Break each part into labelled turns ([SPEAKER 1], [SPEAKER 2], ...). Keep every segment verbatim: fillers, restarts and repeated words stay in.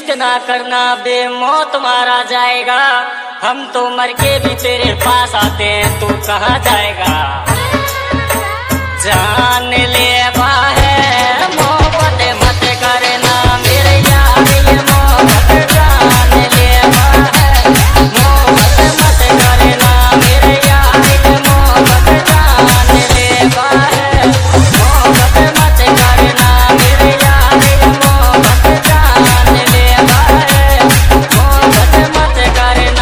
[SPEAKER 1] इश्क ना करना, बेमौत मारा जाएगा। हम तो मर के भी तेरे पास आते हैं, तू कहाँ जाएगा? जान ले है मोहब्बत मत करना मेरे यार, ये मोहब्बत जान ले है मोहब्बत मत करना मेरे यार, ये मोहब्बत जान ले है मोहब्बत मत करना मेरे यार, ये मोहब्बत जान ले है मोहब्बत मत करना।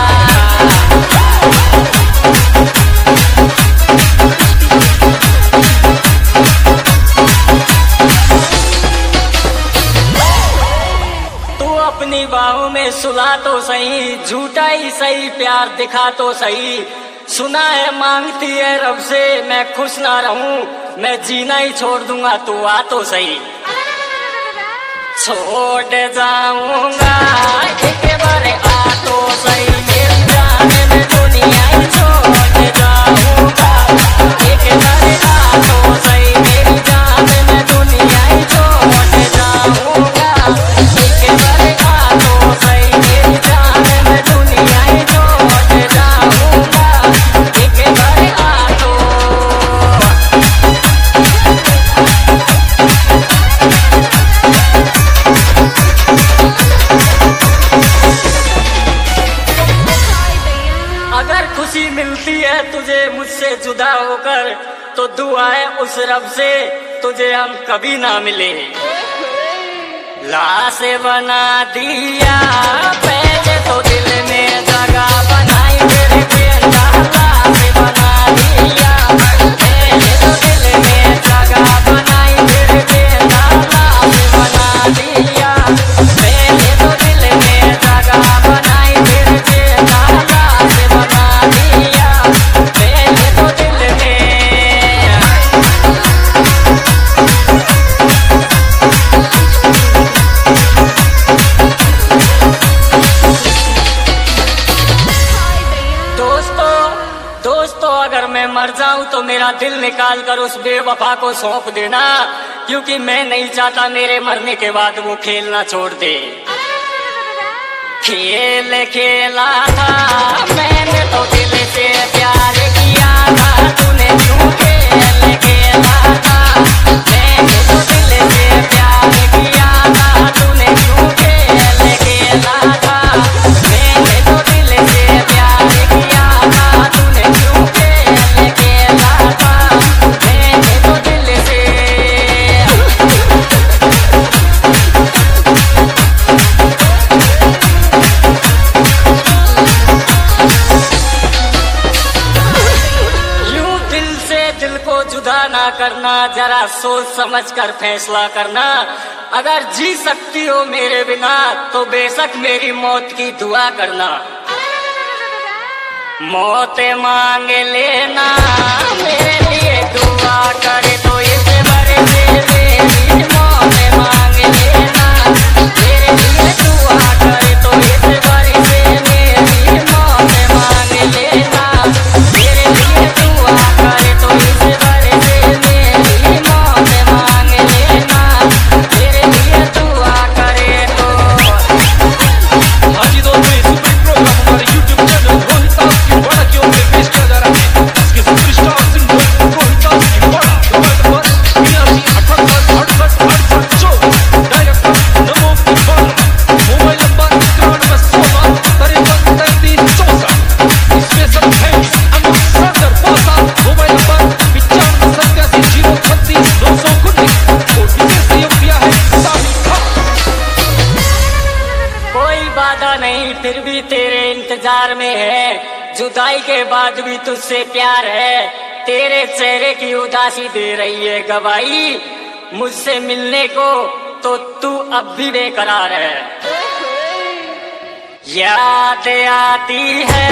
[SPEAKER 1] अपनी बाहों में सुला तो सही, झूठा ही सही प्यार दिखा तो सही। सुना है मांगती है रब से मैं खुश ना रहूं, मैं जीना ही छोड़ दूंगा तू आ तो सही। छोड़ जाऊंगा एक बार आ तो सही, मेरी जान में दुनिया ही छोड़ जाऊंगा एक बार आ तो सही, मेरी जान में दुनिया ही छोड़ जाऊंगा एक बार आ तो सही, मेरी जान में दुनिया ही छोड़ जाऊंगा एक बार आ तो। अगर खुशी मिलती है तुझे मुझसे जुदा होकर, तो दुआ है उस रब से तुझे हम कभी ना मिले। लाश बना दिया पहले तो दिल में जगह बनाई तेरे बेटा, लाश बना दिया पहले तो दिल में जगह बनाई तेरे बेटा, लाश बना दिया पहले तो दिल में जगह बनाई तेरे बेटा, लाश बना दिया पहले तो दिल में। दोस्तों अगर मैं मर जाऊं तो मेरा दिल निकाल कर उस बेवफा को सौंप देना, क्योंकि मैं नहीं चाहता मेरे मरने के बाद वो खेलना छोड़ दे। खेल खेला था मैंने तो दिल से प्यार किया था, तूने क्यों खेल खेला था? मैंने तो दिल से प्यार किया था, तूने क्यों खेल खेला था? मैंने तो दिल से प्यार किया था, तूने क्यों खेल खेला था? मैंने तो दिल से। जुदा ना करना, जरा सोच समझ कर फैसला करना। अगर जी सकती हो मेरे बिना तो बेशक मेरी मौत की दुआ करना। मौत मांग लेना मेरे लिए दुआ करे तो इस बारे से मेरी मौत मांग लेना, मेरे लिए दुआ करे तो इस बारे से मेरी मौत मांग लेना, मेरे लिए दुआ करे तो इस बारे से मेरी मौत मांग लेना, मेरे लिए दुआ करे तो।
[SPEAKER 2] हाँ जी दोस्तों, ये सुपर प्रोग्राम हमारे यूट्यूब चैनल रोहितास की बड़ा की ओर से पेश किया जा रहा है। इसके सुपरस्टार सिंगर रोहितास की बड़ा मोबाइल नंबर बयासी अठहत्तर अड़सठ अड़सठ चौदह, डायरेक्टर नमो की बड़ा मोबाइल नंबर तिरानवे सोलह तिरपन तैंतीस चौसठ। स्पेशल थैंक्स अमित सागर पासा मोबाइल नंबर पिचानवे सत्तासी जीरो छत्तीस नौ सौ उन्नीस और विशेष सहयोग दिया है सामी खान।
[SPEAKER 1] कोई बाधा नहीं फिर भी तेरे इंतजार में है, जुदाई के बाद भी तुझसे प्यार है, तेरे चेहरे की उदासी दे रही है गवाही, मुझसे मिलने को तो तू अब भी बेकरार है। याद आती है